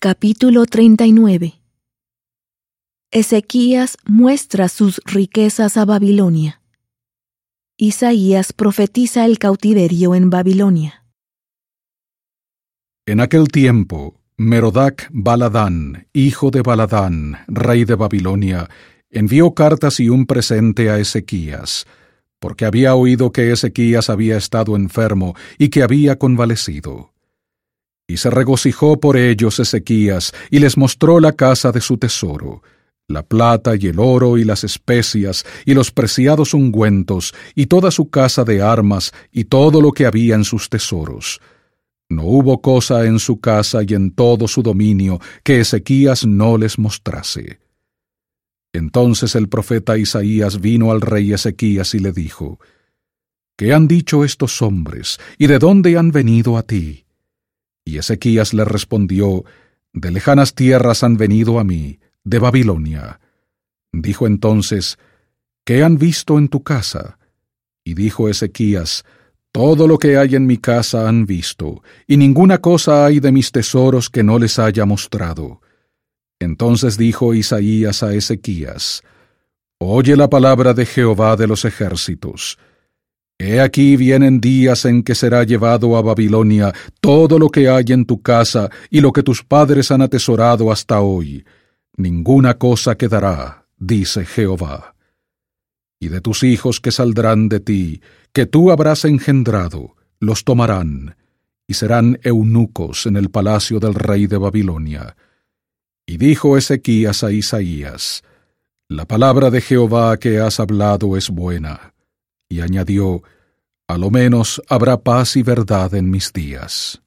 Capítulo 39. Ezequías muestra sus riquezas a Babilonia. Isaías profetiza el cautiverio en Babilonia. En aquel tiempo, Merodach-Baladán, hijo de Baladán, rey de Babilonia, envió cartas y un presente a Ezequías, porque había oído que Ezequías había estado enfermo y que había convalecido. Y se regocijó por ellos Ezequías, y les mostró la casa de su tesoro, la plata y el oro y las especias, y los preciados ungüentos, y toda su casa de armas, y todo lo que había en sus tesoros. No hubo cosa en su casa y en todo su dominio que Ezequías no les mostrase. Entonces el profeta Isaías vino al rey Ezequías y le dijo: ¿Qué han dicho estos hombres, y de dónde han venido a ti? Y Ezequías le respondió: De lejanas tierras han venido a mí, de Babilonia. Dijo entonces: ¿Qué han visto en tu casa? Y dijo Ezequías: Todo lo que hay en mi casa han visto, y ninguna cosa hay de mis tesoros que no les haya mostrado. Entonces dijo Isaías a Ezequías: Oye la palabra de Jehová de los ejércitos. He aquí vienen días en que será llevado a Babilonia todo lo que hay en tu casa y lo que tus padres han atesorado hasta hoy. Ninguna cosa quedará, dice Jehová. Y de tus hijos que saldrán de ti, que tú habrás engendrado, los tomarán, y serán eunucos en el palacio del rey de Babilonia. Y dijo Ezequías a Isaías: La palabra de Jehová que has hablado es buena. Y añadió: A lo menos habrá paz y verdad en mis días.